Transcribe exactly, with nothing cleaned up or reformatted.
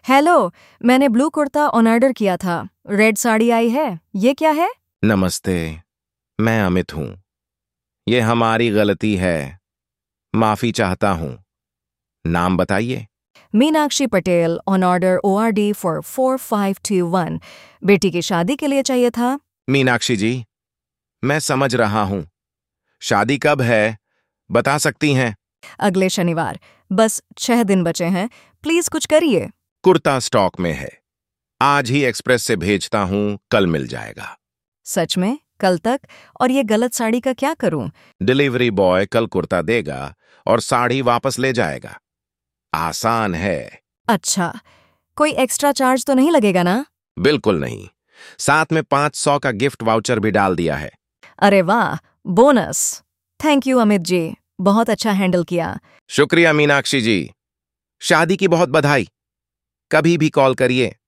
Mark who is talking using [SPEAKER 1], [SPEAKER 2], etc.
[SPEAKER 1] Hello, मैंने blue kurta on order किया था। रेड साड़ी आई है, ये क्या है?
[SPEAKER 2] नमस्ते, मैं अमित हूं। ये हमारी गलती है। माफी चाहता हूं। नाम बताइए।
[SPEAKER 1] Meenakshi Patel, on order O R D for four five two one. बेटी की शादी के लिए चाहिए था।
[SPEAKER 2] मीनाक्षी जी, मैं समझ रहा हूं। शादी कब है, बता सकती हैं?
[SPEAKER 1] अगले शनिवार। बस छह दिन बचे हैं, प्लीज कुछ करिए।
[SPEAKER 2] कुर्ता स्टॉक में है। आज ही एक्सप्रेस से भेजता हूं, कल मिल जाएगा।
[SPEAKER 1] सच में? कल तक? और ये गलत साड़ी का क्या करूं?
[SPEAKER 2] डिलीवरी बॉय कल कुर्ता देगा और साड़ी वापस ले जाएगा। आसान है।
[SPEAKER 1] अच्छा, कोई एक्स्ट्रा चार्ज तो नहीं लगेगा ना?
[SPEAKER 2] बिल्कुल नहीं। साथ में पांच सौ का गिफ्ट वाउचर भी डाल दिया है।
[SPEAKER 1] अरे वाह, bonus. Thank you Amit ji, बहुत अच्छा हैंडल किया।
[SPEAKER 2] शुक्रिया मीनाक्षी जी। शादी की बहुत बधाई। कभी भी कॉल करिए।